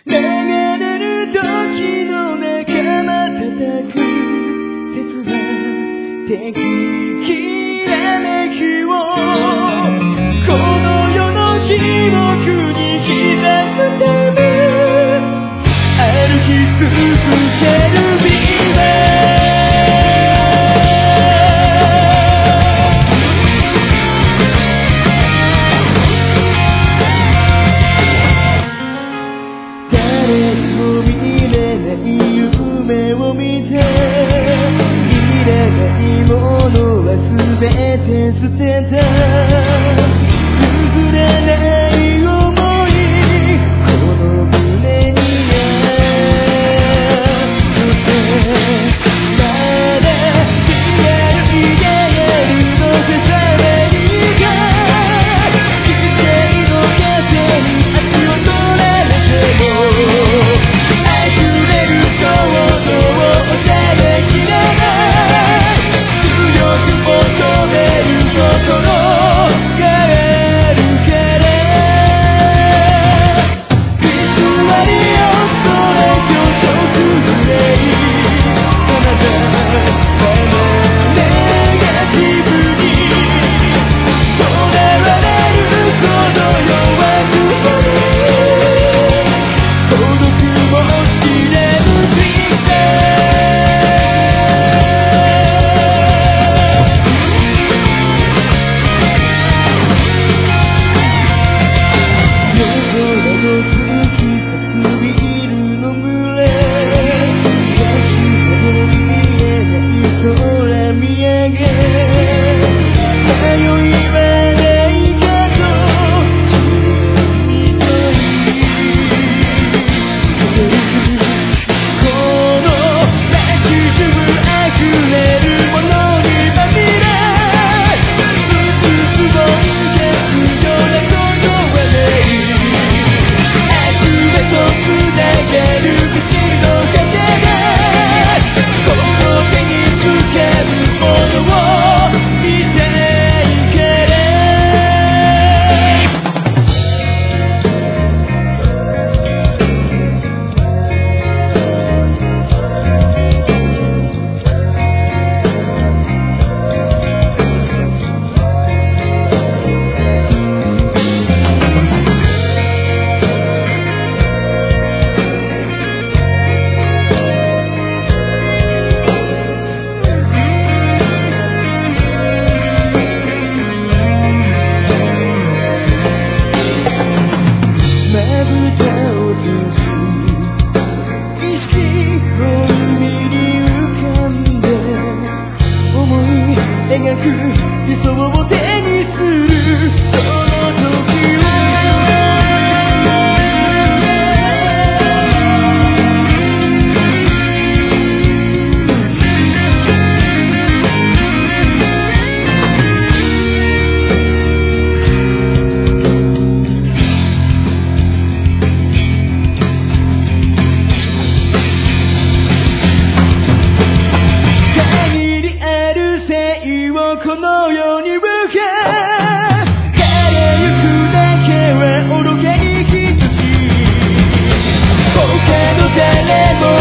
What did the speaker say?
流れる時の仲間叩く鉄は敵きらめきをこの世の記憶に刻むため歩き続けるビー全て捨てた崩れない想いこの胸にあってまだ気が抜けるのせざめにが奇跡の風に足を取られても溢れる衝動を抑えきれない強く求める心があるから偽りをそれ今日直であなたネガティブにとらわれるこの弱くまで孤独も知れるビクター理想を手にするその時は限りある性をこの世に受け枯れゆくだけは愚かに等しい他の誰も